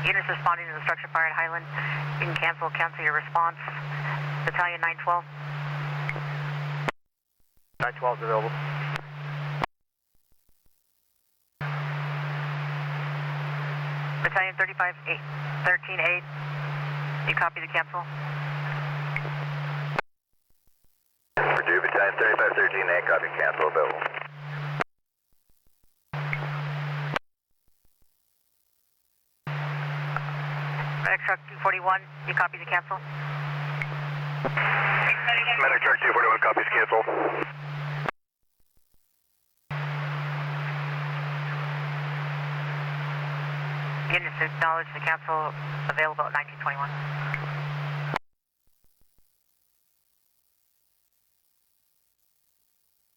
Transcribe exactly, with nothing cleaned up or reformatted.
Units responding to the structure fire at Highland. You can cancel, cancel your response. Battalion nine twelve. nine twelve is available. Battalion thirty-five eight, thirteen eight. You copy the cancel? Purdue, Battalion thirty-five thirteen eight, copy, cancel, available. Medic truck two forty-one, you copy the cancel? Medic truck two forty-one, copies, cancel. Units acknowledge the cancel available at nineteen twenty-one.